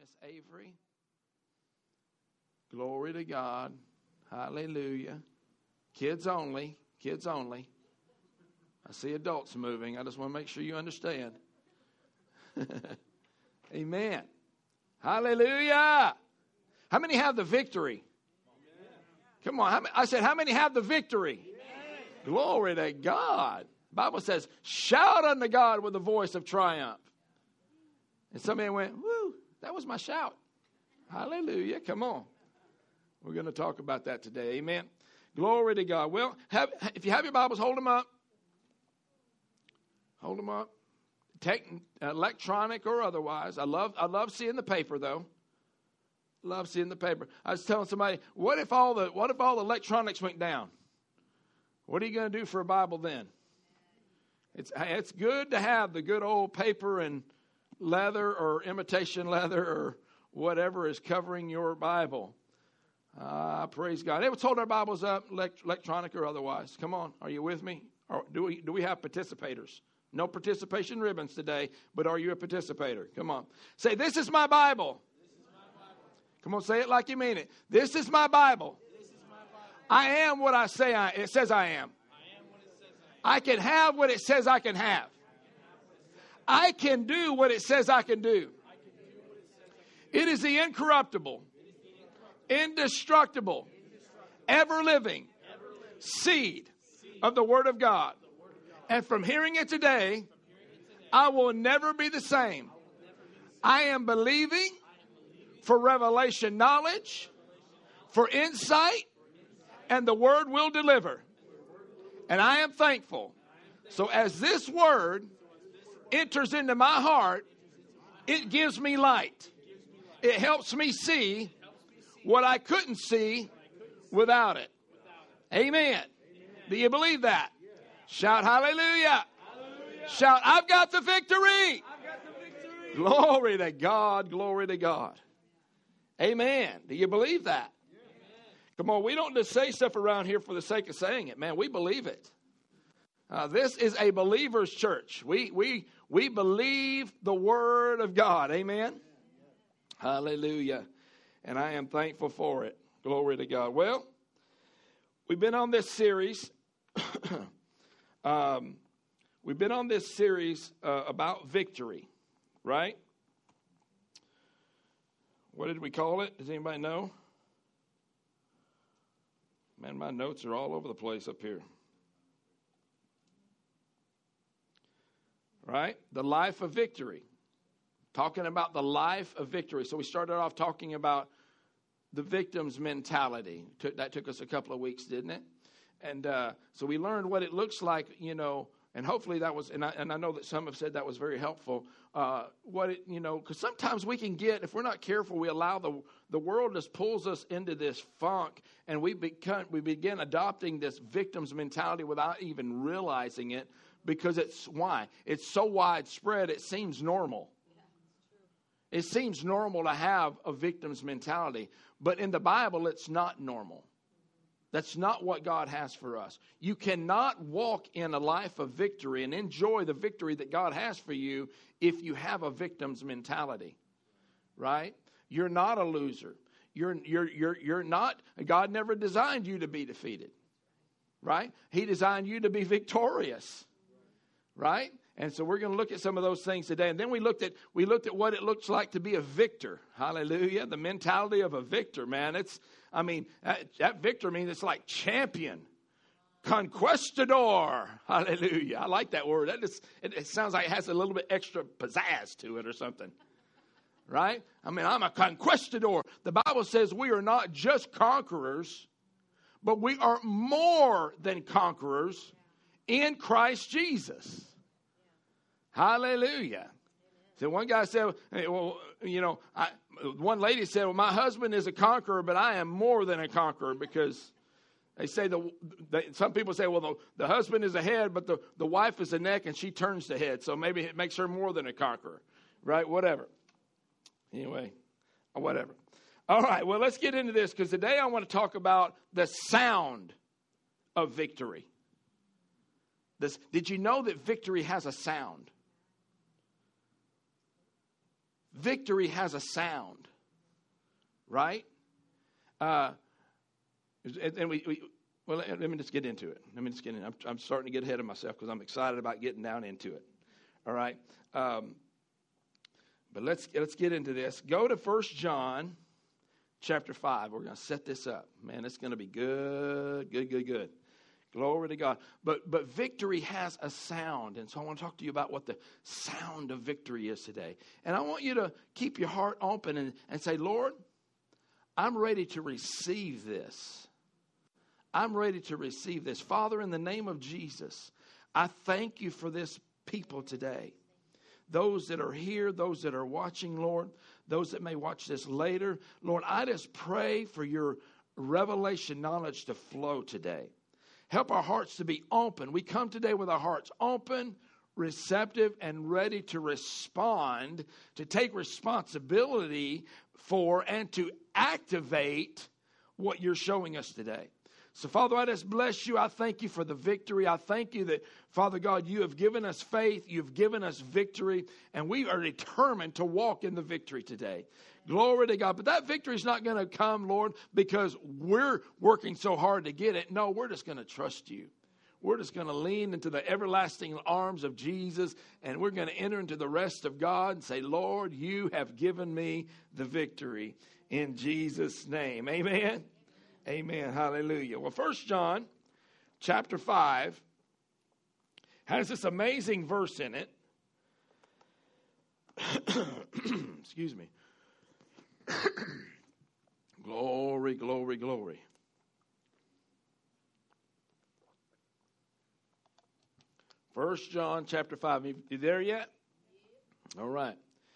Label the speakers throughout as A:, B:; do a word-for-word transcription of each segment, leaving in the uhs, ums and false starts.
A: Miss Avery. Glory to God. Hallelujah. Kids only. Kids only. I see adults moving. I just want to make sure you understand. Amen. Hallelujah. How many have the victory? Amen. Come on. How many, I said, how many have the victory? Amen. Glory to God. The Bible says, shout unto God with a voice of triumph. And somebody went, woo, that was my shout. Hallelujah. Come on. We're going to talk about that today. Amen. Glory to God. Well, have, if you have your Bibles, hold them up. Hold them up. Take electronic or otherwise. I love I love seeing the paper though. Love seeing the paper. I was telling somebody, what if all the what if all the electronics went down? What are you going to do for a Bible then? It's it's good to have the good old paper and leather or imitation leather or whatever is covering your Bible. Uh, praise God. Let's hold our Bibles up, elect, electronic or otherwise. Come on, are you with me? Or do we do we have participators? No participation ribbons today, but are you a participator? Come on. Say, this is my Bible. This is my Bible. Come on, say it like you mean it. This is my Bible. This is my Bible. I am what I say I, it says I am. I am what it says I am. I can have what it says I can have. I can do what it says I can do. It is the incorruptible, indestructible, ever-living seed of the Word of God. And from hearing it today, I will never be the same. I am believing for revelation knowledge, for insight, and the Word will deliver. And I am thankful. So as this Word enters into my heart, it gives me light. It helps me see what I couldn't see without it. Amen. Do you believe that? Shout hallelujah. Hallelujah. Shout, I've got the victory. I've got the victory. Glory to God. Glory to God. Amen. Do you believe that? Yeah. Come on, we don't just say stuff around here for the sake of saying it. Man, we believe it. Uh, this is a believer's church. We, we, we believe the Word of God. Amen. Yeah. Hallelujah. And I am thankful for it. Glory to God. Well, we've been on this series. Um, we've been on this series uh, about victory, right? What did we call it? Does anybody know? Man, my notes are all over the place up here. Right? The life of victory. Talking about the life of victory. So we started off talking about the victim's mentality. That took us a couple of weeks, didn't it? And uh, so we learned what it looks like, you know, and hopefully that was, and I, and I know that some have said that was very helpful, uh, what it, you know, because sometimes we can get, if we're not careful, we allow the the world just pulls us into this funk, and we become, we begin adopting this victim's mentality without even realizing it, because it's, why? It's so widespread, it seems normal. It seems normal to have a victim's mentality, but in the Bible, it's not normal. That's not what God has for us. You cannot walk in a life of victory and enjoy the victory that God has for you if you have a victim's mentality, right? You're not a loser. You're, you're, you're, you're not, God never designed you to be defeated, right? He designed you to be victorious, right? And so we're going to look at some of those things today. And then we looked at we looked at what it looks like to be a victor. Hallelujah. The mentality of a victor, man. It's, I mean, that, that victor means it's like champion, conquistador. Hallelujah. I like that word. That just, it, it sounds like it has a little bit extra pizzazz to it or something. Right? I mean, I'm a conquistador. The Bible says we are not just conquerors, but we are more than conquerors in Christ Jesus. Hallelujah. So one guy said, well, you know, I, one lady said, well, my husband is a conqueror, but I am more than a conqueror, because they say, the, they, some people say, well, the, the husband is the head, but the, the wife is the neck, and she turns the head. So maybe it makes her more than a conqueror, right? Whatever. Anyway, whatever. All right, well, let's get into this, because today I want to talk about the sound of victory. This, did you know that victory has a sound? victory has a sound, right? Uh, and, and we, we, well, let, let me just get into it. Let me just get in. I'm, I'm starting to get ahead of myself because I'm excited about getting down into it. All right. Um, but let's let's get into this. Go to First John chapter five. We're going to set this up. Man, it's going to be good, good, good, good. Glory to God. But but victory has a sound. And so I want to talk to you about what the sound of victory is today. And I want you to keep your heart open and, and say, Lord, I'm ready to receive this. I'm ready to receive this. Father, in the name of Jesus, I thank you for this people today. Those that are here, those that are watching, Lord, those that may watch this later. Lord, I just pray for your revelation knowledge to flow today. Help our hearts to be open. We come today with our hearts open, receptive, and ready to respond, to take responsibility for and to activate what you're showing us today. So, Father, I just bless you. I thank you for the victory. I thank you that, Father God, you have given us faith. You've given us victory. And we are determined to walk in the victory today. Glory to God. But that victory is not going to come, Lord, because we're working so hard to get it. No, we're just going to trust you. We're just going to lean into the everlasting arms of Jesus, and we're going to enter into the rest of God and say, Lord, you have given me the victory in Jesus' name. Amen. Amen. Hallelujah. Well, First John chapter five has this amazing verse in it. Excuse me. Glory, glory, glory. First John chapter five. You, you there yet? All right.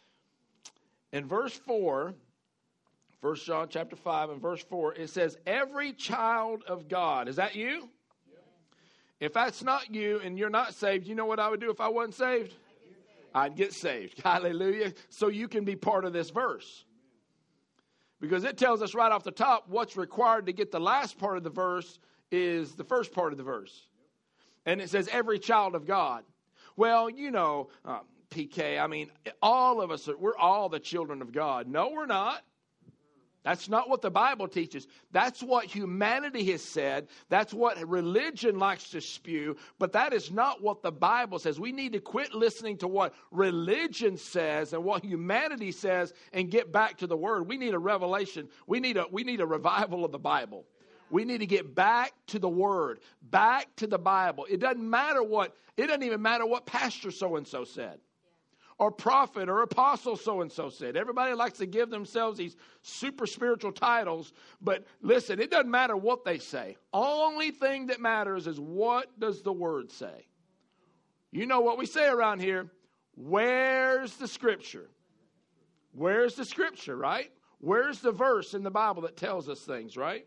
A: In verse four, First John chapter five and verse four, it says, every child of God. Is that you? Yeah. If that's not you and you're not saved, you know what I would do if I wasn't saved? I'd get saved. Hallelujah. So you can be part of this verse. Because it tells us right off the top what's required to get the last part of the verse is the first part of the verse. And it says, every child of God. Well, you know, uh, P K, I mean, all of us, are, we're all the children of God. No, we're not. That's not what the Bible teaches. That's what humanity has said. That's what religion likes to spew. But that is not what the Bible says. We need to quit listening to what religion says and what humanity says and get back to the Word. We need a revelation. We need a, we need a revival of the Bible. We need to get back to the Word, back to the Bible. It doesn't matter what, it doesn't even matter what pastor so-and-so said. Or prophet or apostle so-and-so said. Everybody likes to give themselves these super spiritual titles. But listen, it doesn't matter what they say. Only thing that matters is what does the Word say. You know what we say around here. Where's the Scripture? Where's the Scripture, right? Where's the verse in the Bible that tells us things, right?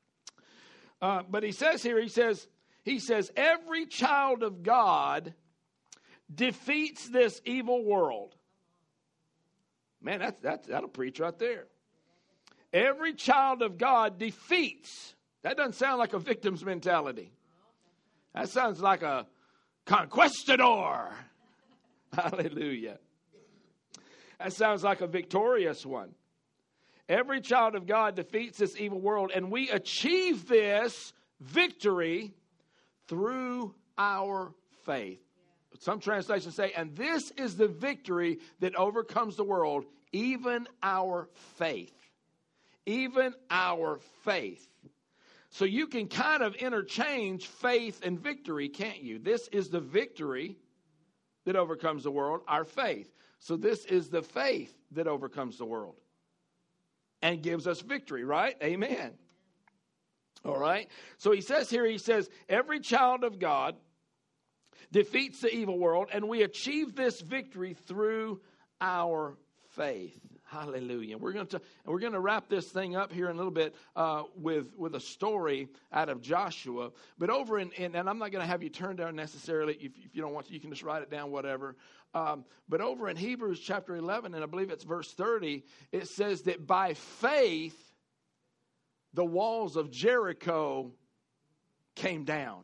A: Uh, but he says here, he says, he says, every child of God defeats this evil world. Man, that's, that's, that'll preach right there. Every child of God defeats. That doesn't sound like a victim's mentality. That sounds like a conquistador. Hallelujah. That sounds like a victorious one. Every child of God defeats this evil world, and we achieve this victory through our faith. Some translations say, and this is the victory that overcomes the world, even our faith. Even our faith. So you can kind of interchange faith and victory, can't you? This is the victory that overcomes the world, our faith. So this is the faith that overcomes the world and gives us victory, right? Amen. All right. So he says here, he says, every child of God defeats the evil world, and we achieve this victory through our faith. Hallelujah. We're going to we're going to wrap this thing up here in a little bit uh, with with a story out of Joshua. But over in, in and I'm not going to have you turn down necessarily. If, if you don't want to, you can just write it down, whatever. Um, but over in Hebrews chapter eleven, and I believe it's verse thirty, it says that by faith the walls of Jericho came down.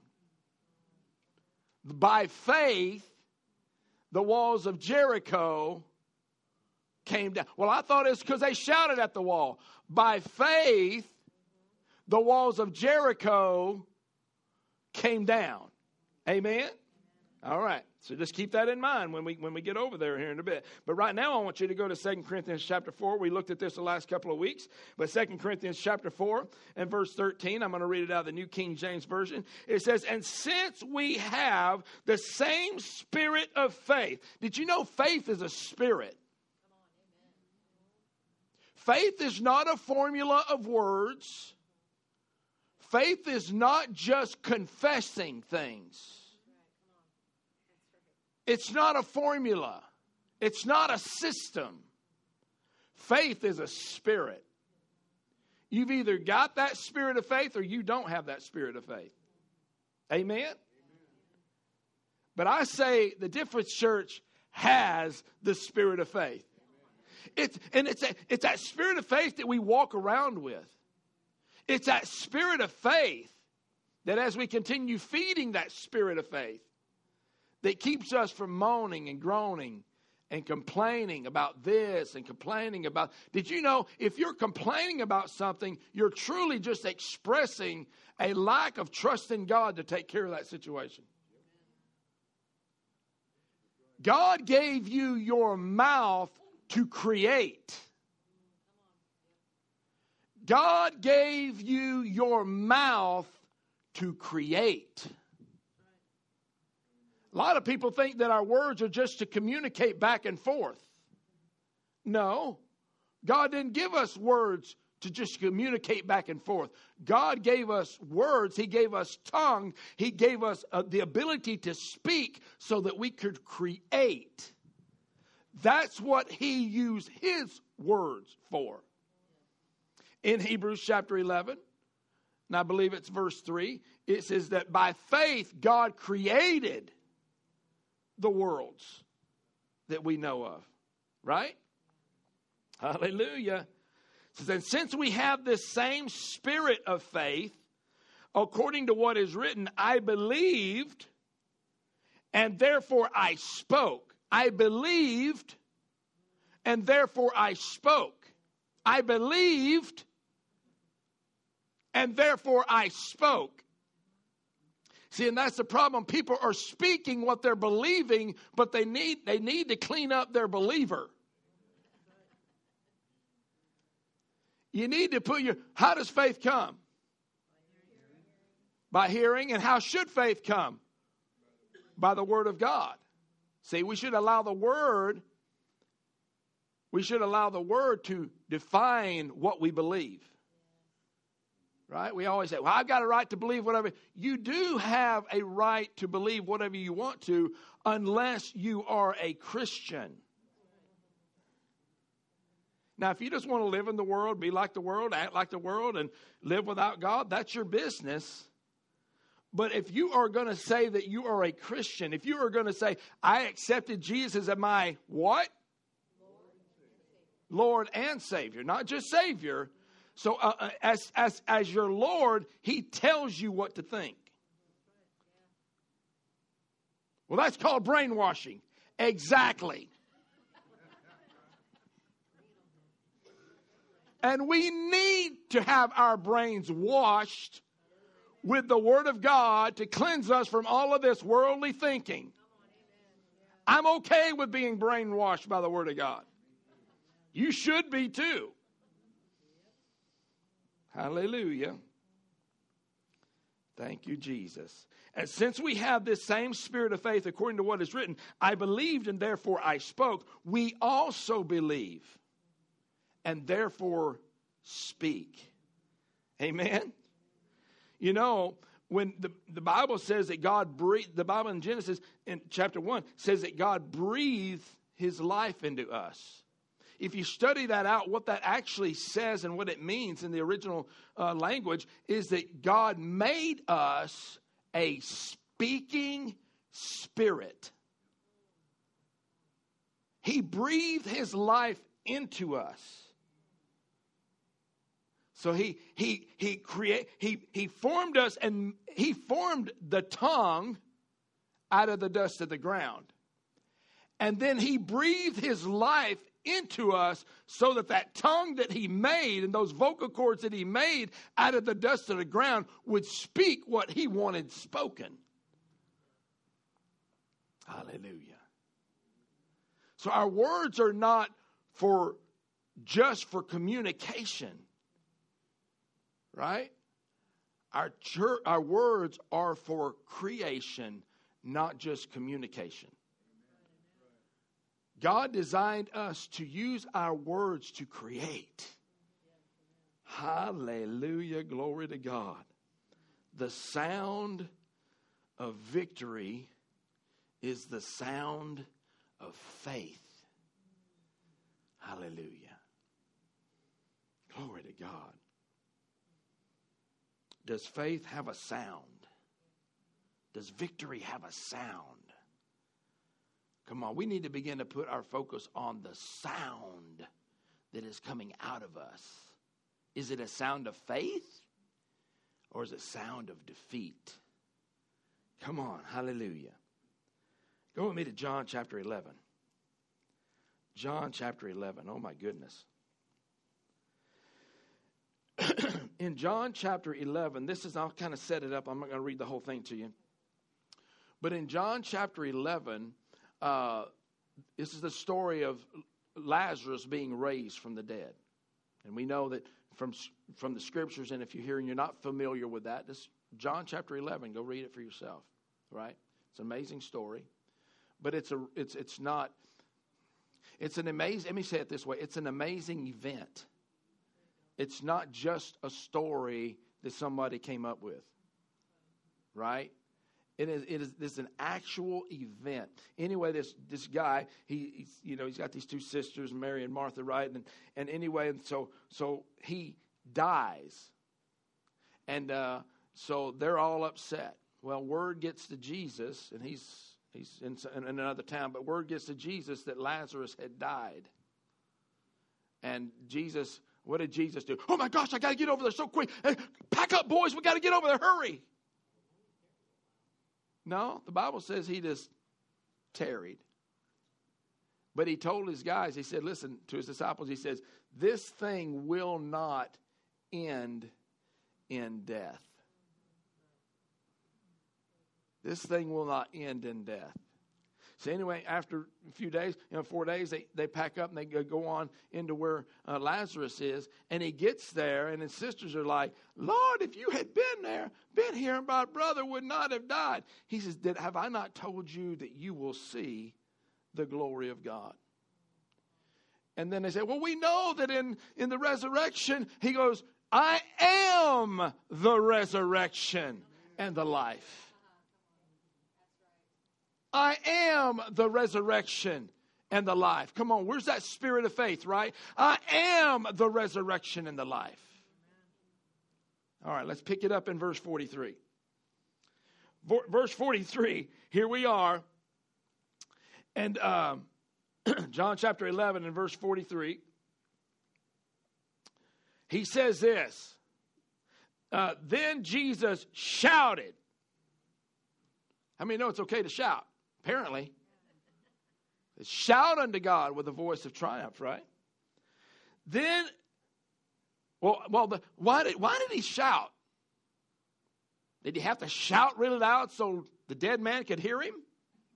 A: By faith, the walls of Jericho came down. Well, I thought it's because they shouted at the wall. By faith, the walls of Jericho came down. Amen? All right. So just keep that in mind when we when we get over there here in a bit. But right now I want you to go to Second Corinthians chapter four. We looked at this the last couple of weeks. But Second Corinthians chapter four and verse thirteen, I'm going to read it out of the New King James Version. It says, and since we have the same spirit of faith. Did you know faith is a spirit? Faith is not a formula of words. Faith is not just confessing things. It's not a formula. It's not a system. Faith is a spirit. You've either got that spirit of faith or you don't have that spirit of faith. Amen? Amen. But I say the Difference Church has the spirit of faith. It's, and it's, a, it's that spirit of faith that we walk around with. It's that spirit of faith that as we continue feeding that spirit of faith, that keeps us from moaning and groaning and complaining about this and complaining about. Did you know if you're complaining about something, you're truly just expressing a lack of trust in God to take care of that situation? God gave you your mouth to create. God gave you your mouth to create. A lot of people think that our words are just to communicate back and forth. No, God didn't give us words to just communicate back and forth. God gave us words. He gave us tongue. He gave us uh, the ability to speak so that we could create. That's what He used His words for. In Hebrews chapter eleven, and I believe it's verse three, it says that by faith God created the worlds that we know of. Right? Hallelujah. It says, and since we have this same spirit of faith, according to what is written, I believed, and therefore I spoke. I believed, and therefore I spoke. I believed, and therefore I spoke. See, and that's the problem. People are speaking what they're believing, but they need they need to clean up their believer. You need to put your, how does faith come? By hearing. And how should faith come? By the Word of God. See, we should allow the Word, we should allow the Word to define what we believe. Right? We always say, well, I've got a right to believe whatever. You do have a right to believe whatever you want to, unless you are a Christian. Now, if you just want to live in the world, be like the world, act like the world, and live without God, that's your business. But if you are going to say that you are a Christian, if you are going to say, I accepted Jesus as my what? Lord and Savior. Not just Savior. So uh, as, as, as your Lord, He tells you what to think. Well, that's called brainwashing. Exactly. And we need to have our brains washed with the Word of God to cleanse us from all of this worldly thinking. I'm okay with being brainwashed by the Word of God. You should be too. Hallelujah. Thank you, Jesus. And since we have this same spirit of faith, according to what is written, I believed and therefore I spoke. We also believe and therefore speak. Amen. You know, when the, the Bible says that God breathed, the Bible in Genesis in chapter one says that God breathed His life into us. If you study that out, what that actually says and what it means in the original uh, language is that God made us a speaking spirit. He breathed His life into us. So he he he create he he formed us, and He formed the tongue out of the dust of the ground. And then He breathed His life into us so that that tongue that he made and those vocal cords that he made out of the dust of the ground would speak what he wanted spoken. Hallelujah. So our words are not for just for communication, right? Our church, our words are for creation, not just communication. God designed us to use our words to create. Hallelujah, glory to God. The sound of victory is the sound of faith. Hallelujah. Glory to God. Does faith have a sound? Does victory have a sound? Come on, we need to begin to put our focus on the sound that is coming out of us. Is it a sound of faith or is it a sound of defeat? Come on, hallelujah. Go with me to John chapter eleven. John chapter eleven, oh my goodness. In John chapter eleven, this is, I'll kind of set it up. I'm not going to read the whole thing to you. But in John chapter eleven, uh, this is the story of Lazarus being raised from the dead. And we know that from, from the scriptures, and if you're here and you're not familiar with that, this John chapter eleven, go read it for yourself, right? It's an amazing story. But it's a it's it's not, it's an amazing, let me say it this way, it's an amazing event. It's not just a story that somebody came up with, right? It is it is this is an actual event. Anyway, this this guy, he he's, you know, he's got these two sisters, Mary and Martha, right? And and anyway, and so so he dies, and uh, so they're all upset. Well, word gets to Jesus, and he's he's in, in another town, but word gets to Jesus that Lazarus had died, and Jesus. What did Jesus do? Oh my gosh, I got to get over there so quick. Hey, pack up, boys. We got to get over there. Hurry. No, the Bible says he just tarried. But he told his guys, he said, listen, to his disciples, he says, this thing will not end in death. This thing will not end in death. So anyway, after a few days, you know, four days, they, they pack up and they go on into where uh, Lazarus is. And he gets there, and his sisters are like, Lord, if you had been there, been here, my brother would not have died. He says, Did, have I not told you that you will see the glory of God? And then they say, well, we know that in, in the resurrection, he goes, I am the resurrection and the life. I am the resurrection and the life. Come on, where's that spirit of faith, right? I am the resurrection and the life. All right, let's pick it up in verse forty-three. Verse forty-three, here we are. And um, John chapter eleven and verse forty-three. He says this. Uh, then Jesus shouted. How many know it's okay to shout? Apparently. Shout unto God with a voice of triumph, right? Then, well, well, the, why did why did he shout? Did he have to shout really loud so the dead man could hear him?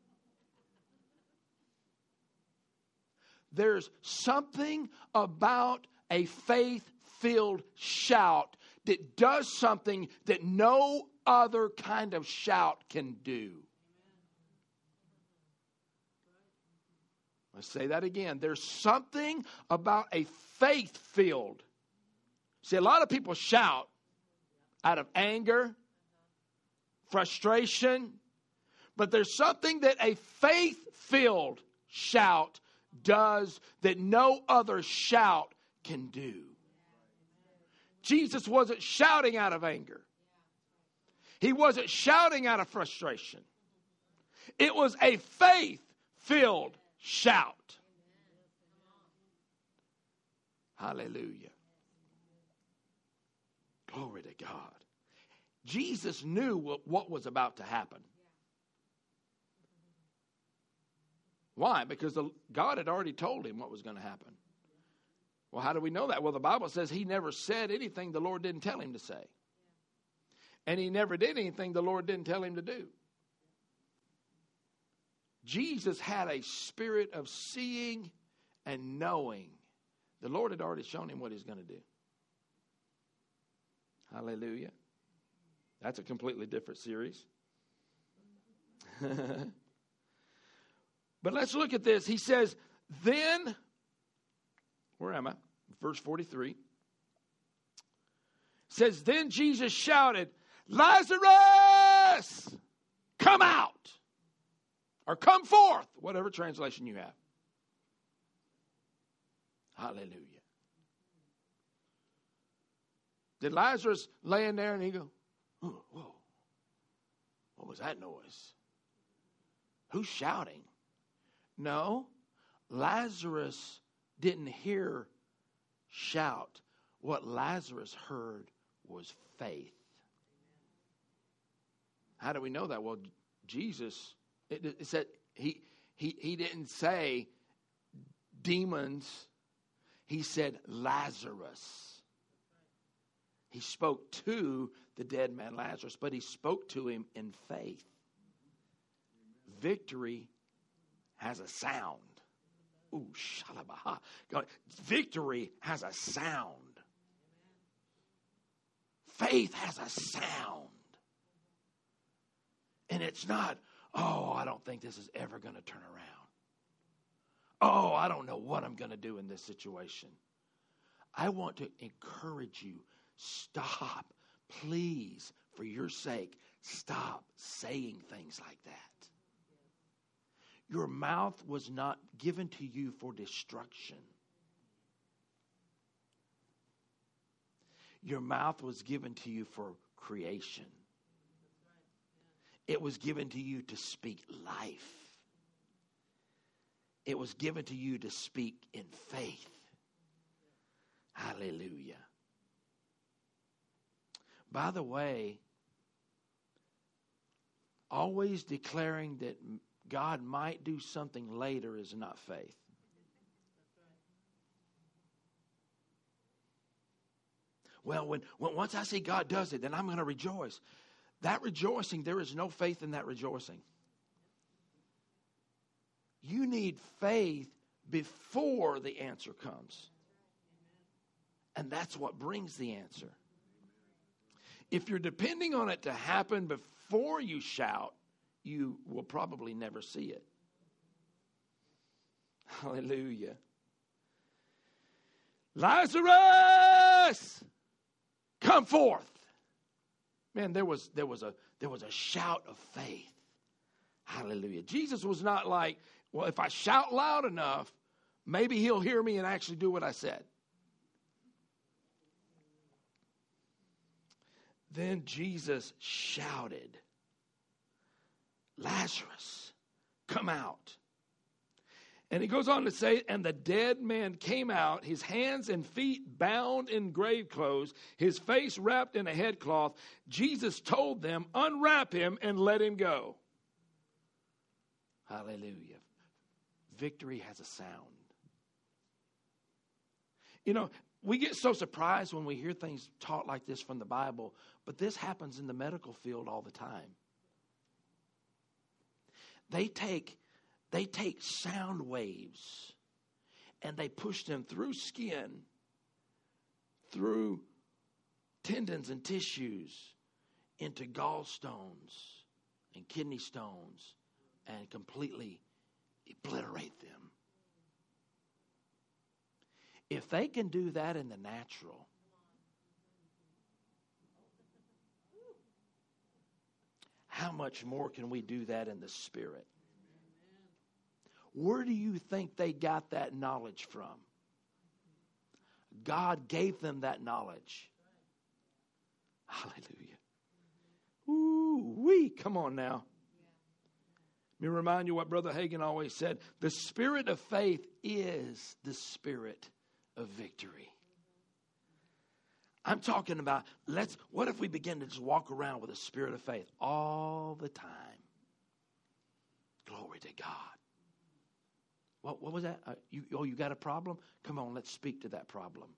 A: There's something about a faith-filled shout that does something that no other kind of shout can do. Let's say that again. There's something about a faith-filled. See, a lot of people shout out of anger, frustration, but there's something that a faith-filled shout does that no other shout can do. Jesus wasn't shouting out of anger. He wasn't shouting out of frustration. It was a faith-filled shout. Hallelujah. Glory to God. Jesus knew what, what was about to happen. Why? Because the, God had already told him what was going to happen. Well, how do we know that? Well, the Bible says he never said anything the Lord didn't tell him to say. And he never did anything the Lord didn't tell him to do. Jesus had a spirit of seeing and knowing. The Lord had already shown him what he's going to do. Hallelujah. That's a completely different series. But let's look at this. He says, then, where am I? Verse forty-three. Says, then Jesus shouted, Lazarus, come out. Or come forth, whatever translation you have. Hallelujah. Did Lazarus lay in there and he go, oh, whoa, what was that noise? Who's shouting? No, Lazarus didn't hear shout. What Lazarus heard was faith. How do we know that? Well, Jesus, it, it said he, he, he didn't say demons. He said Lazarus. He spoke to the dead man Lazarus, but he spoke to him in faith. Victory has a sound. Ooh, shalabaha. Victory has a sound. Faith has a sound. And it's not, oh, I don't think this is ever going to turn around. Oh, I don't know what I'm going to do in this situation. I want to encourage you, stop, please, for your sake, stop saying things like that. Your mouth was not given to you for destruction. Your mouth was given to you for creation. It was given to you to speak life. It was given to you to speak in faith. Hallelujah. By the way, always declaring that God might do something later is not faith. Well, when, when once I see God does it, then I'm going to rejoice. That rejoicing, there is no faith in that rejoicing. You need faith before the answer comes. And that's what brings the answer. If you're depending on it to happen before you shout, you will probably never see it. Hallelujah. Lazarus, come forth. Man, there was there was a there was a shout of faith. Hallelujah. Jesus was not like, well, if I shout loud enough, maybe he'll hear me and actually do what I said. Then Jesus shouted, Lazarus, come out. And he goes on to say, and the dead man came out, his hands and feet bound in grave clothes, his face wrapped in a headcloth. Jesus told them, unwrap him and let him go. Hallelujah. Victory has a sound. You know, we get so surprised when we hear things taught like this from the Bible, but this happens in the medical field all the time. They take, they take sound waves and they push them through skin, through tendons and tissues, into gallstones and kidney stones and completely obliterate them. If they can do that in the natural, how much more can we do that in the spirit? Where do you think they got that knowledge from? God gave them that knowledge. Hallelujah. Ooh, wee, come on now. Let me remind you what Brother Hagin always said. The spirit of faith is the spirit of victory. I'm talking about, let's, what if we begin to just walk around with a spirit of faith all the time? Glory to God. What, what was that? Uh, you, oh, you got a problem? Come on, let's speak to that problem.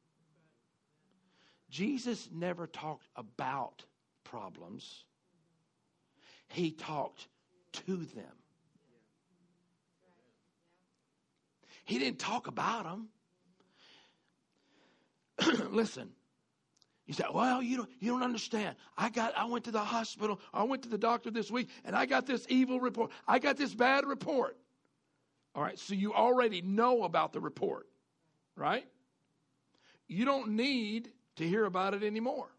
A: Jesus never talked about problems. He talked to them. He didn't talk about them. Listen, you say, well, you don't, you don't understand. I got, I went to the hospital. I went to the doctor this week, and I got this evil report. I got this bad report. All right, so you already know about the report, right? You don't need to hear about it anymore.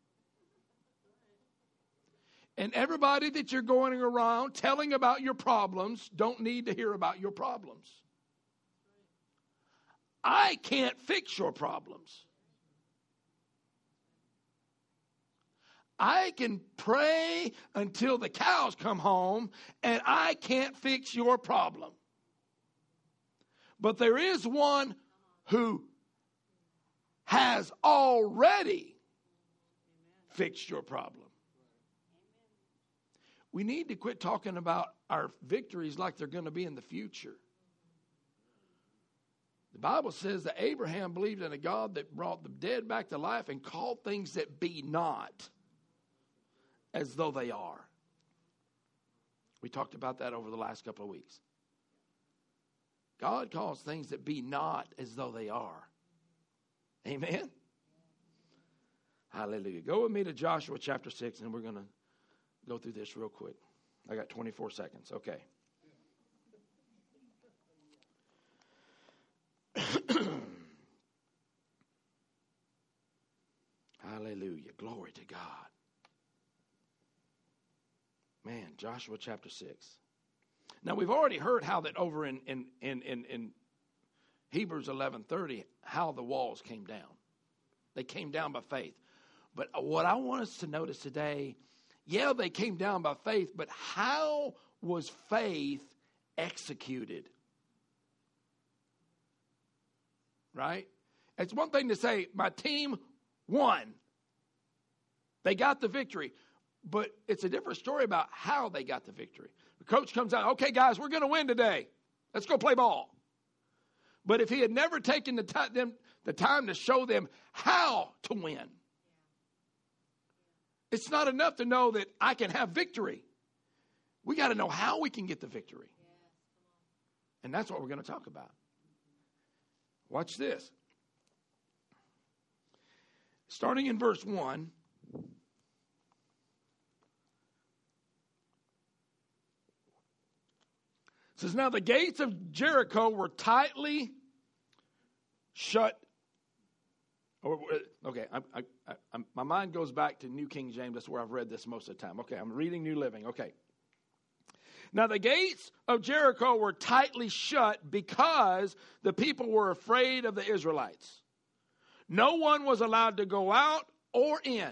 A: And everybody that you're going around telling about your problems don't need to hear about your problems. I can't fix your problems. I can pray until the cows come home, and I can't fix your problem. But there is one who has already fixed your problem. We need to quit talking about our victories like they're going to be in the future. The Bible says that Abraham believed in a God that brought the dead back to life and called things that be not as though they are. We talked about that over the last couple of weeks. God calls things that be not as though they are. Amen? Hallelujah. Go with me to Joshua chapter six, and we're going to go through this real quick. I got twenty-four seconds. Okay. Hallelujah. Glory to God. Man, Joshua chapter six. Now, we've already heard how that over in, in, in, in, in Hebrews eleven thirty, how the walls came down. They came down by faith. But what I want us to notice today, yeah, they came down by faith, but how was faith executed? Right? It's one thing to say, my team won. They got the victory. But it's a different story about how they got the victory. The coach comes out, okay, guys, we're going to win today. Let's go play ball. But if he had never taken the time, them, the time to show them how to win, it's not enough to know that I can have victory. We got to know how we can get the victory. And that's what we're going to talk about. Watch this. Starting in verse one. It says, now the gates of Jericho were tightly shut. Or, okay, I, I, I, my mind goes back to New King James. That's where I've read this most of the time. Okay, I'm reading New Living. Okay. Now the gates of Jericho were tightly shut because the people were afraid of the Israelites. No one was allowed to go out or in.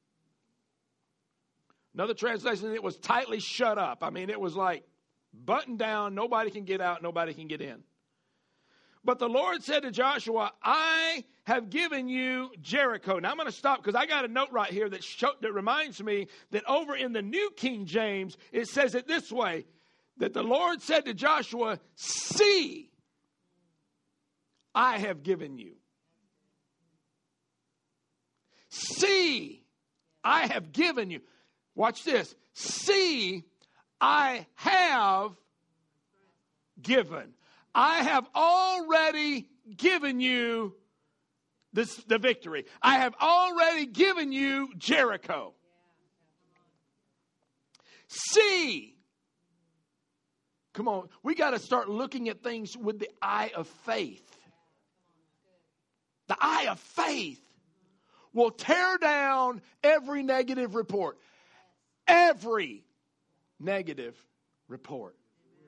A: Another translation, it was tightly shut up. I mean, it was like buttoned down. Nobody can get out. Nobody can get in. But the Lord said to Joshua, I have given you Jericho. Now I'm going to stop because I got a note right here that, show, that reminds me that over in the New King James, it says it this way, that the Lord said to Joshua, see, I have given you. See, I have given you. Watch this. See, I have given. I have already given you this, the victory. I have already given you Jericho. See. Come on. We got to start looking at things with the eye of faith. The eye of faith will tear down every negative report. Every negative report.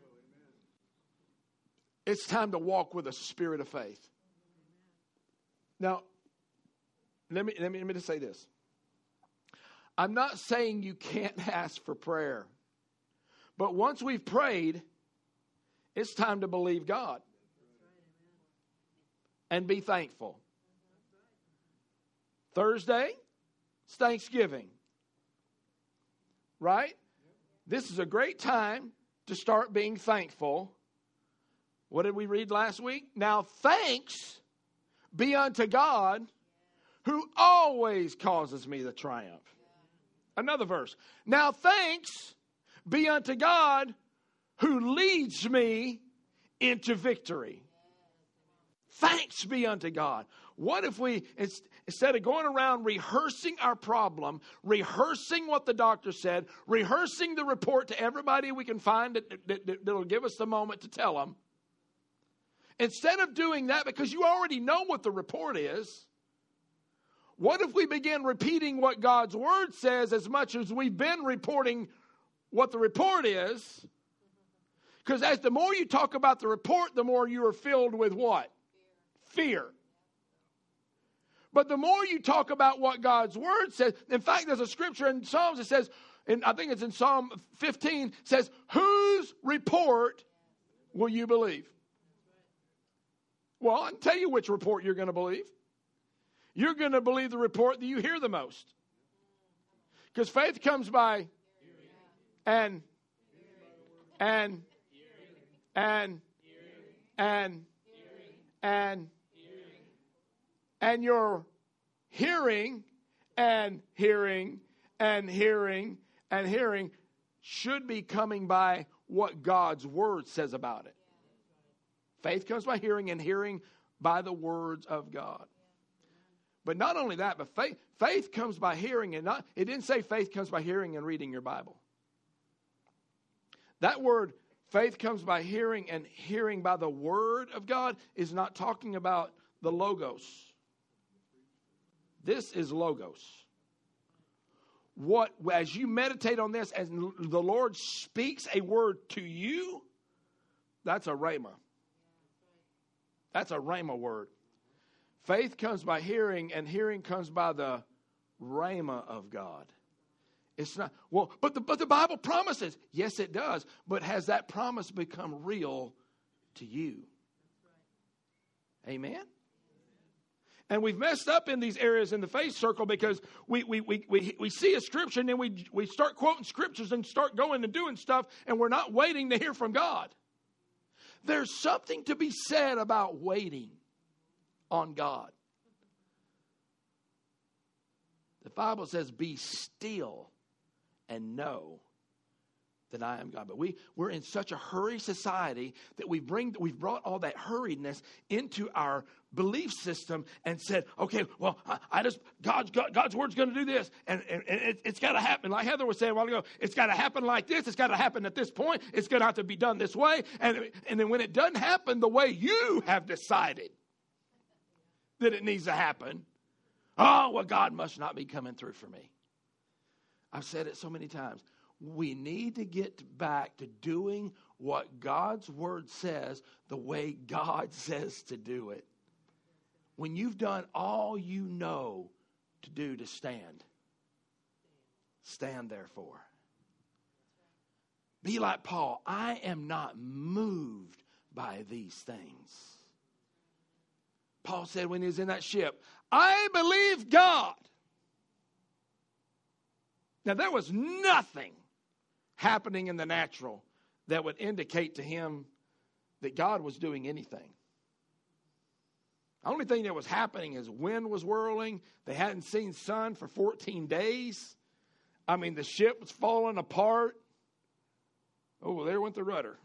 A: It's time to walk with a spirit of faith. Now, let me, let me, let me just say this. I'm not saying you can't ask for prayer. But once we've prayed, it's time to believe God. And be thankful. Thursday, it's Thanksgiving. Right? This is a great time to start being thankful What did we read last week? Now thanks be unto God who always causes me to triumph. Another verse. Now thanks be unto God who leads me into victory. Thanks be unto God. What if we, instead of going around rehearsing our problem, rehearsing what the doctor said, rehearsing the report to everybody we can find that, that, that will give us the moment to tell them, instead of doing that, because you already know what the report is, what if we begin repeating what God's word says as much as we've been reporting what the report is? Because as the more you talk about the report, the more you are filled with what? Fear. But the more you talk about what God's word says, in fact, there's a scripture in Psalms that says, and I think it's in Psalm fifteen, says, whose report will you believe? Well, I can tell you which report you're going to believe. You're going to believe the report that you hear the most. Because faith comes by and, and, and, and, and, and you're hearing and hearing and hearing and hearing should be coming by what God's word says about it. Faith comes by hearing, and hearing by the words of God. But not only that, but faith, faith comes by hearing, and not, it didn't say faith comes by hearing and reading your Bible. That word, faith comes by hearing and hearing by the word of God, is not talking about the logos. This is logos. What, as you meditate on this, as the Lord speaks a word to you, that's a rhema. That's a rhema word. Faith comes by hearing, and hearing comes by the rhema of God. It's not, well, but the, but the Bible promises. Yes, it does. But has that promise become real to you? Amen? And we've messed up in these areas in the faith circle because we we we we, we see a scripture and then we, we start quoting scriptures and start going and doing stuff, and we're not waiting to hear from God. There's something to be said about waiting on God. The Bible says, be still and know that I am God. But we, we're in such a hurry society that we bring, we've brought all that hurriedness into our belief system and said, okay, well, I, I just, God's, God, God's word's going to do this. And, and, and it, it's got to happen. Like Heather was saying a while ago, it's got to happen like this. It's got to happen at this point. It's going to have to be done this way. And, and then when it doesn't happen the way you have decided that it needs to happen, oh, well, God must not be coming through for me. I've said it so many times. We need to get back to doing what God's word says the way God says to do it. When you've done all you know to do to stand, stand therefore. Be like Paul. I am not moved by these things. Paul said when he was in that ship, I believe God. Now there was nothing happening in the natural that would indicate to him that God was doing anything. The only thing that was happening is wind was whirling. They hadn't seen sun for fourteen days. I mean, the ship was falling apart. Oh, well, there went the rudder.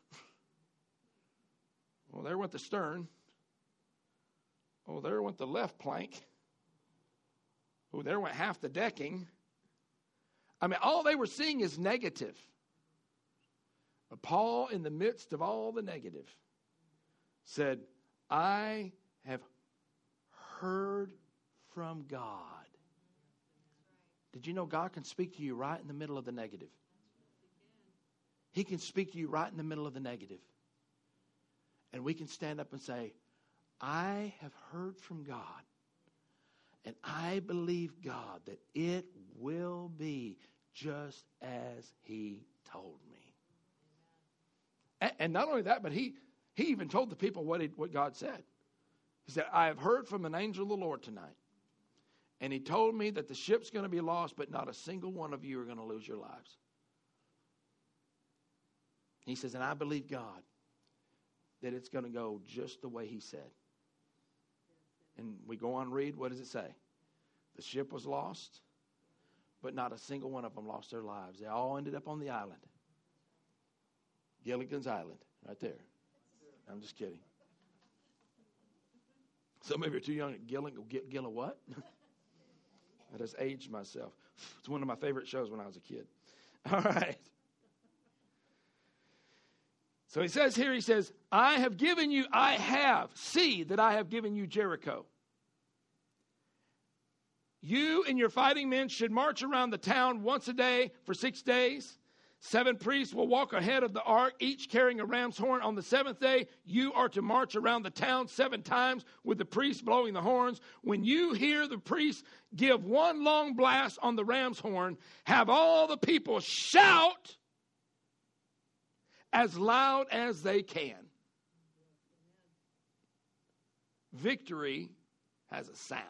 A: Well, there went the stern. Oh, there went the left plank. Oh, there went half the decking. I mean, all they were seeing is negative. But Paul, in the midst of all the negative, said, I have heard from God. Did you know God can speak to you right in the middle of the negative? He can speak to you right in the middle of the negative. And we can stand up and say, I have heard from God. And I believe God that it will be just as he told me. And, and not only that, but he, he even told the people what, he, what God said. He said, I have heard from an angel of the Lord tonight. And he told me that the ship's going to be lost, but not a single one of you are going to lose your lives. He says, and I believe God that it's going to go just the way he said. And we go on and read, what does it say? The ship was lost, but not a single one of them lost their lives. They all ended up on the island. Gilligan's Island, right there. I'm just kidding. Some of you are too young. Gilligan, Gilla what? I just aged myself. It's one of my favorite shows when I was a kid. All right. So he says here, he says, I have given you, I have, see that I have given you Jericho. You and your fighting men should march around the town once a day for six days. Seven priests will walk ahead of the ark, each carrying a ram's horn. On the seventh day, you are to march around the town seven times with the priests blowing the horns. When you hear the priests give one long blast on the ram's horn, have all the people shout as loud as they can. Victory has a sound.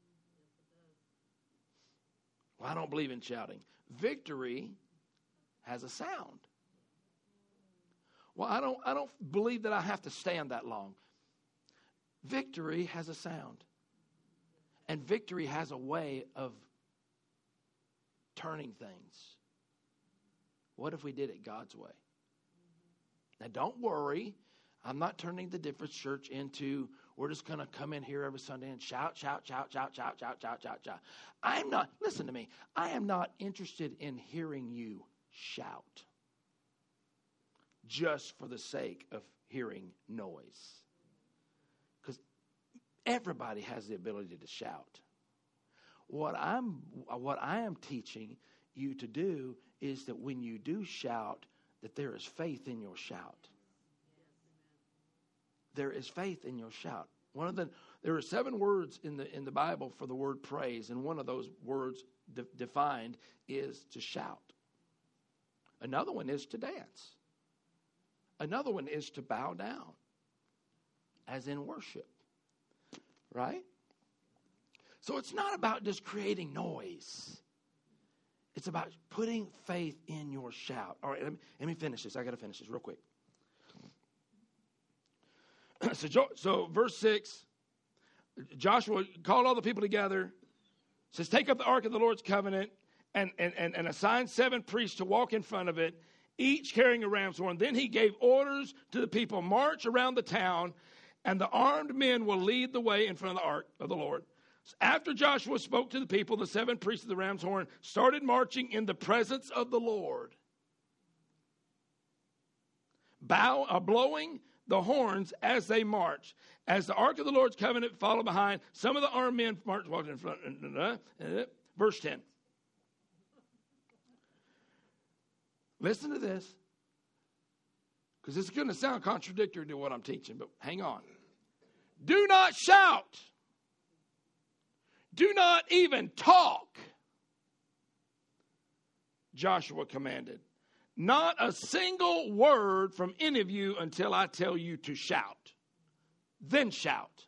A: Well, I don't believe in shouting. Victory has a sound. Well, I don't I don't believe that I have to stand that long. Victory has a sound. And victory has a way of turning things. What if we did it God's way? Now, don't worry. I'm not turning the Difference Church into, we're just going to come in here every Sunday and shout, shout, shout, shout, shout, shout, shout, shout, shout. I'm not, listen to me, I am not interested in hearing you shout just for the sake of hearing noise. Because everybody has the ability to shout. What I'm, what I am teaching you to do is that when you do shout, that there is faith in your shout. There is faith in your shout. One of the there are seven words in the in the Bible for the word praise, and one of those words de- defined is to shout. Another one is to dance. Another one is to bow down, as in worship. Right? So it's not about just creating noise. It's about putting faith in your shout. All right, let me, let me finish this. I got to finish this real quick. So, so verse six, Joshua called all the people together, says, take up the ark of the Lord's covenant and, and, and, and assign seven priests to walk in front of it, each carrying a ram's horn. Then he gave orders to the people, march around the town, and the armed men will lead the way in front of the ark of the Lord. So after Joshua spoke to the people, the seven priests of the ram's horn started marching in the presence of the Lord, bow, uh, blowing the horns as they marched. As the ark of the Lord's covenant followed behind, some of the armed men marched, walked in front. Verse ten. Listen to this, because this is going to sound contradictory to what I'm teaching, but hang on. Do not shout. Do not even talk, Joshua commanded. Not a single word from any of you until I tell you to shout. Then shout.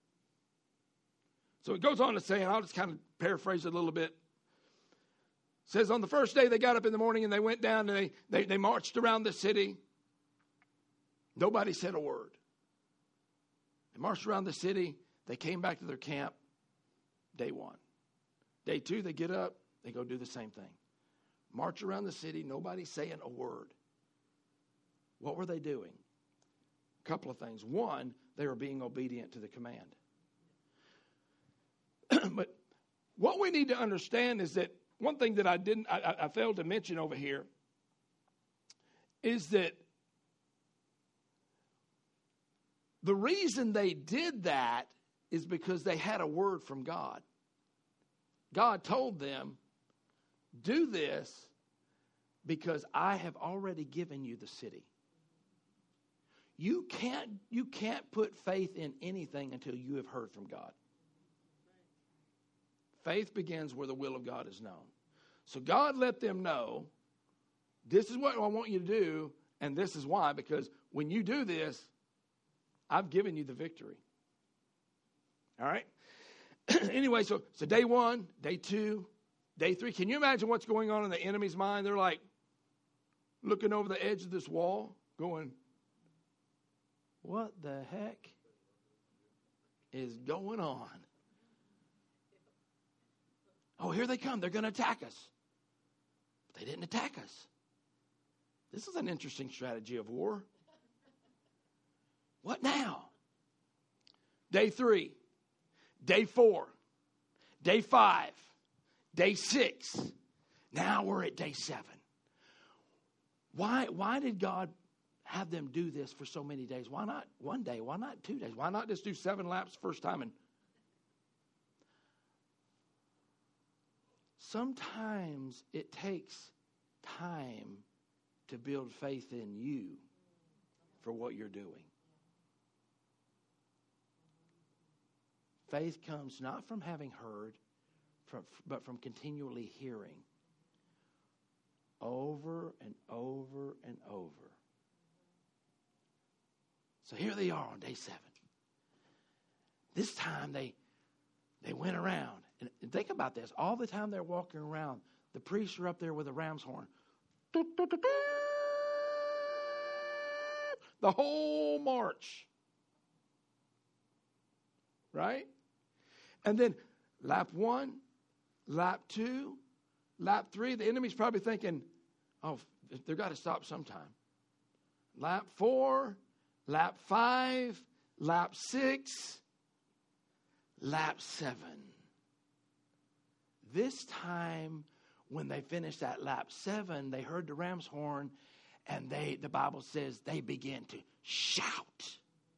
A: So it goes on to say, and I'll just kind of paraphrase it a little bit. It says, on the first day they got up in the morning and they went down and they, they, they marched around the city. Nobody said a word. They marched around the city. They came back to their camp. Day one. Day two, they get up. They go do the same thing. March around the city, nobody saying a word. What were they doing? A couple of things. One, they were being obedient to the command. But what we need to understand is that one thing that I didn't, I, I failed to mention over here is that the reason they did that is because they had a word from God. God told them, do this because I have already given you the city. You can't, you can't put faith in anything until you have heard from God. Faith begins where the will of God is known. So God let them know, this is what I want you to do, and this is why, because when you do this, I've given you the victory. All right? Anyway, so, so day one, day two, day three. Can you imagine what's going on in the enemy's mind? They're like looking over the edge of this wall, going, what the heck is going on? Oh, here they come. They're going to attack us. But they didn't attack us. This is an interesting strategy of war. What now? Day three, day four, day five, day six. Now we're at day seven. Why, why did God have them do this for so many days? Why not one day? Why not two days? Why not just do seven laps first time? And sometimes it takes time to build faith in you for what you're doing. Faith comes not from having heard, from, but from continually hearing. Over and over and over. So here they are on day seven. This time they they went around. And think about this. All the time they're walking around, the priests are up there with a ram's horn. The whole march. Right? And then lap one, lap two, lap three. The enemy's probably thinking, oh, they've got to stop sometime. Lap four, lap five, lap six, lap seven. This time, when they finished that lap seven, they heard the ram's horn, and they, the Bible says, they began to shout.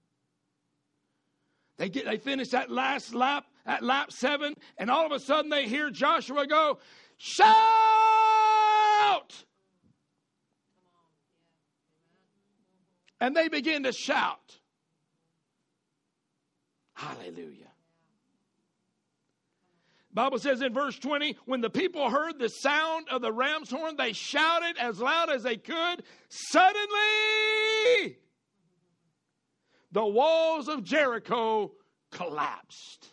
A: They get, they finish that last lap, at lap seven, and all of a sudden they hear Joshua go, shout! And they begin to shout. Hallelujah. Bible says in verse twenty, when the people heard the sound of the ram's horn, they shouted as loud as they could. Suddenly, the walls of Jericho collapsed.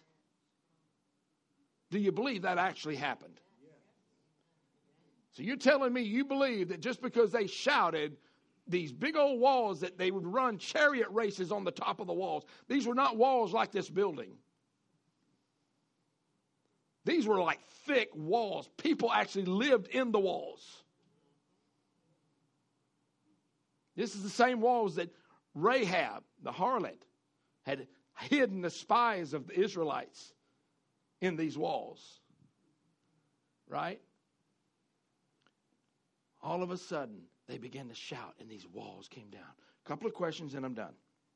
A: Do you believe that actually happened? So you're telling me you believe that just because they shouted, these big old walls, that they would run chariot races on the top of the walls. These were not walls like this building. These were like thick walls. People actually lived in the walls. This is the same walls that Rahab, the harlot, had hidden the spies of the Israelites in these walls. Right? All of a sudden, they began to shout, and these walls came down. A couple of questions, and I'm done.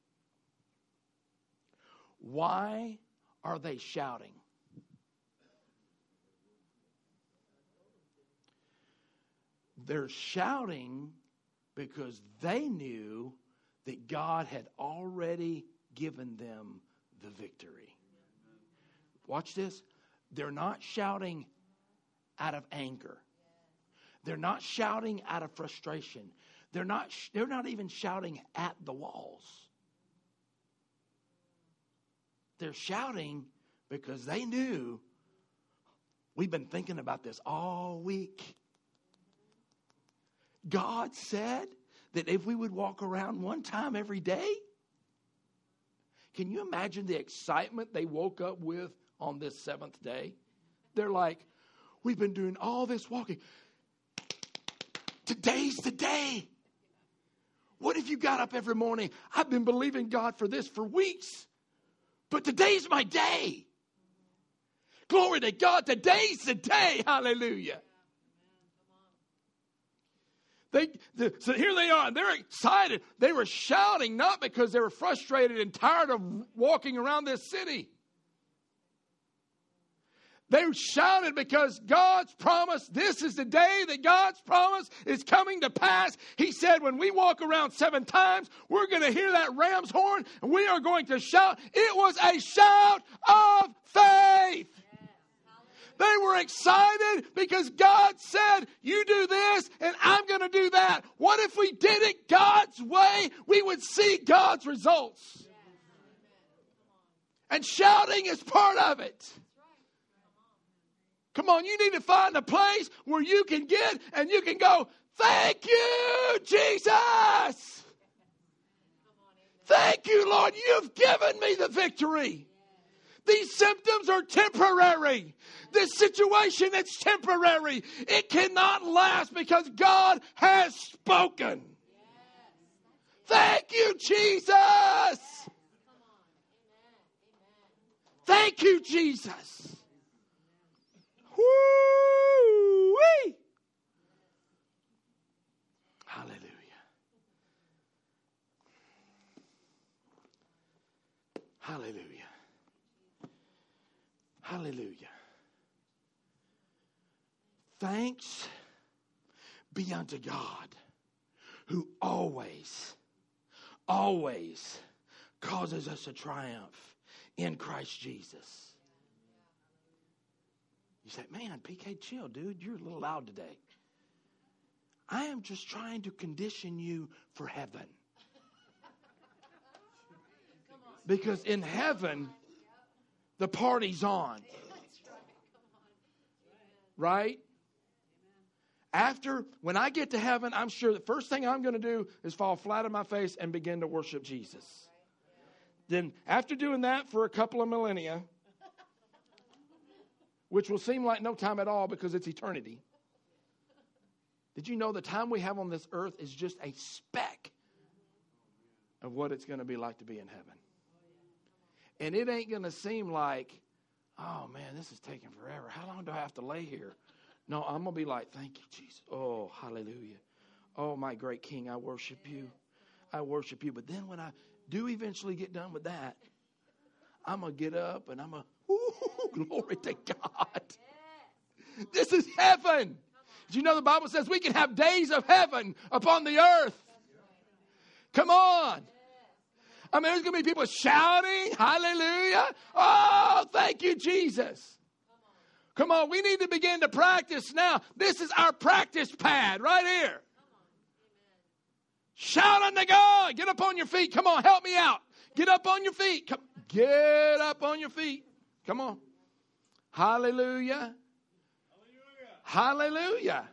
A: Why are they shouting? They're shouting because they knew that God had already given them the victory. Watch this. They're not shouting out of anger. They're not shouting out of frustration. They're not, they're not even shouting at the walls. They're shouting because they knew, we've been thinking about this all week. God said that if we would walk around one time every day, can you imagine the excitement they woke up with on this seventh day? They're like, we've been doing all this walking. Today's the day. What if you got up every morning? I've been believing God for this for weeks, but today's my day. Glory to God. Today's the day. Hallelujah. They, the, so here they are. They're excited. They were shouting not because they were frustrated and tired of walking around this city. They shouted because God's promise, this is the day that God's promise is coming to pass. He said when we walk around seven times, we're going to hear that ram's horn and we are going to shout. It was a shout of faith. They were excited because God said, you do this and I'm going to do that. What if we did it God's way? We would see God's results. And shouting is part of it. Come on, you need to find a place where you can get and you can go, thank you, Jesus. Thank you, Lord. You've given me the victory. These symptoms are temporary. This situation, it's temporary. It cannot last because God has spoken. Thank you, Jesus. Thank you, Jesus. Woo-wee. Hallelujah. Hallelujah. Hallelujah. Thanks be unto God who always, always causes us to triumph in Christ Jesus. You say, man, P K, chill, dude. You're a little loud today. I am just trying to condition you for heaven. Because in heaven, the party's on. Right? After, when I get to heaven, I'm sure the first thing I'm going to do is fall flat on my face and begin to worship Jesus. Then after doing that for a couple of millennia, which will seem like no time at all because it's eternity. Did you know the time we have on this earth is just a speck of what it's going to be like to be in heaven? And it ain't going to seem like, oh, man, this is taking forever. How long do I have to lay here? No, I'm going to be like, thank you, Jesus. Oh, hallelujah. Oh, my great King, I worship you. I worship you. But then when I do eventually get done with that, I'm going to get up and I'm going to, ooh, glory to God. This is heaven. Did you know the Bible says we can have days of heaven upon the earth? Come on. I mean, there's going to be people shouting, hallelujah. Oh, thank you, Jesus. Come on, we need to begin to practice now. This is our practice pad right here. Shout unto God. Get up on your feet. Come on, help me out. Get up on your feet. Come, get up on your feet. Come on. Hallelujah. Hallelujah.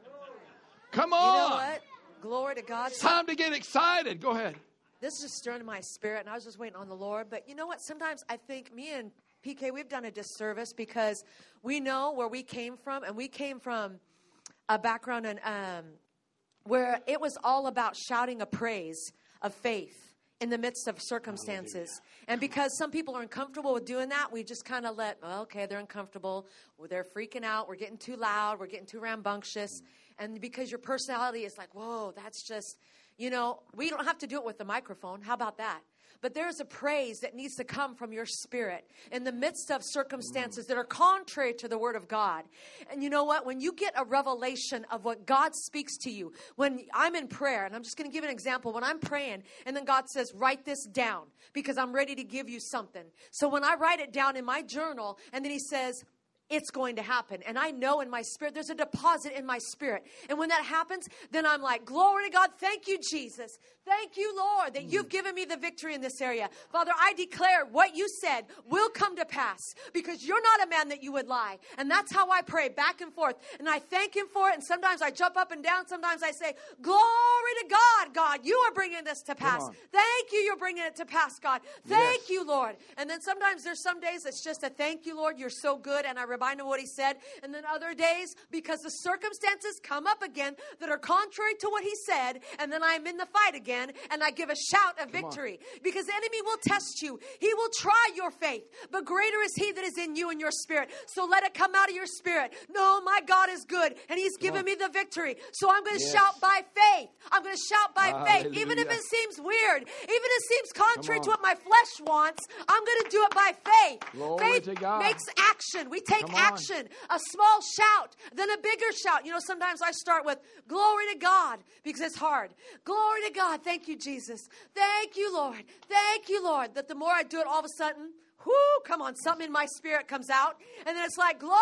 A: Come on.
B: You know what? Glory to God.
A: It's time to get excited. Go ahead.
B: This is just stirring my spirit, and I was just waiting on the Lord. But you know what? Sometimes I think me and P K, we've done a disservice because we know where we came from, and we came from a background in, um, where it was all about shouting a praise of faith in the midst of circumstances. Hallelujah. And because some people are uncomfortable with doing that, we just kind of let, oh, okay, they're uncomfortable. Well, they're freaking out. We're getting too loud. We're getting too rambunctious. And because your personality is like, whoa, that's just... You know, we don't have to do it with the microphone. How about that? But there's a praise that needs to come from your spirit in the midst of circumstances that are contrary to the word of God. And you know what? When you get a revelation of what God speaks to you, when I'm in prayer, and I'm just going to give an example. When I'm praying, and then God says, write this down because I'm ready to give you something. So when I write it down in my journal, and then he says, it's going to happen. And I know in my spirit, there's a deposit in my spirit. And when that happens, then I'm like, glory to God. Thank you, Jesus. Thank you, Lord, that you've given me the victory in this area. Father, I declare what you said will come to pass because you're not a man that you would lie. And that's how I pray back and forth. And I thank him for it. And sometimes I jump up and down. Sometimes I say, glory to God, God, you are bringing this to pass. Thank you, you're bringing it to pass, God. Thank yes. you, Lord. And then sometimes there's some days it's just a thank you, Lord, you're so good. And I remind him what he said. And then other days, because the circumstances come up again that are contrary to what he said, and then I'm in the fight again. And I give a shout of victory because the enemy will test you. He will try your faith, but greater is he that is in you and your spirit. So let it come out of your spirit. No, my God is good and he's given me the victory. So I'm going to yes. shout by faith. I'm going to shout by Hallelujah. faith. Even if it seems weird, even if it seems contrary to what my flesh wants, I'm going to do it by faith.
A: Glory
B: faith
A: to God.
B: makes action. We take action. A small shout, then a bigger shout. You know, sometimes I start with glory to God because it's hard. Glory to God. Thank you, Jesus. Thank you, Lord. Thank you, Lord. That the more I do it, all of a sudden, whoo, come on, something in my spirit comes out. And then it's like, glory!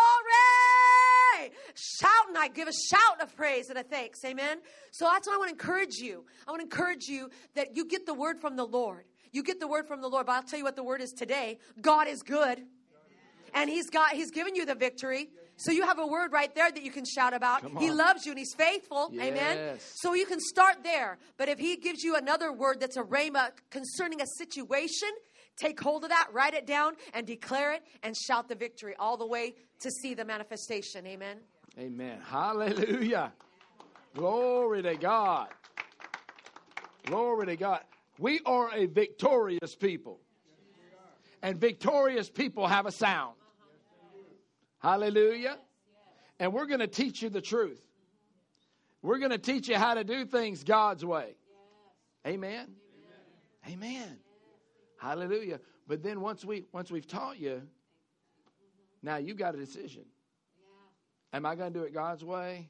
B: Shout, and I give a shout of praise and a thanks. Amen? So that's what I want to encourage you. I want to encourage you that you get the word from the Lord. You get the word from the Lord. But I'll tell you what the word is today. God is good. And he's got, he's given you the victory. So you have a word right there that you can shout about. He loves you and he's faithful.
A: Yes.
B: Amen. So you can start there. But if he gives you another word that's a rhema concerning a situation, take hold of that, write it down, and declare it, and shout the victory all the way to see the manifestation. Amen.
A: Amen. Hallelujah. Glory to God. Glory to God. We are a victorious people. And victorious people have a sound. Hallelujah. And we're going to teach you the truth. We're going to teach you how to do things God's way. Amen. Amen. Amen. Hallelujah. But then once we once we've taught you, now you got a decision. Am I going to do it God's way?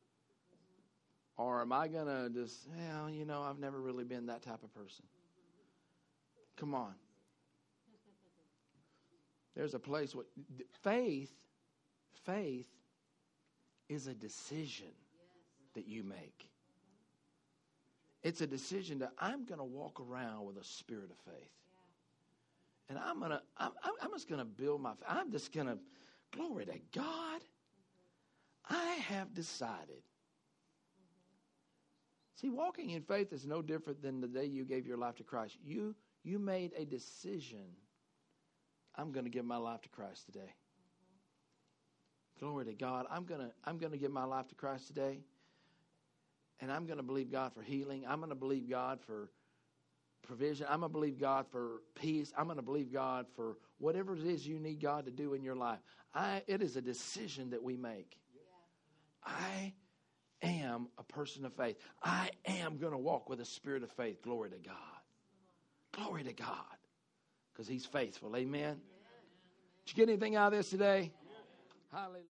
A: Or am I going to just, well, you know, I've never really been that type of person. Come on. There's a place where faith, faith is a decision that you make. It's a decision that I'm going to walk around with a spirit of faith. And I'm going to, I'm, I'm just going to build my, I'm just going to, glory to God. I have decided. See, walking in faith is no different than the day you gave your life to Christ. You, you made a decision. I'm going to give my life to Christ today. Glory to God. I'm going to, I'm going to give my life to Christ today. And I'm going to believe God for healing. I'm going to believe God for provision. I'm going to believe God for peace. I'm going to believe God for whatever it is you need God to do in your life. I, it is a decision that we make. Yeah. I am a person of faith. I am going to walk with a spirit of faith. Glory to God. Glory to God. Because he's faithful. Amen. Did you get anything out of this today? Hallelujah.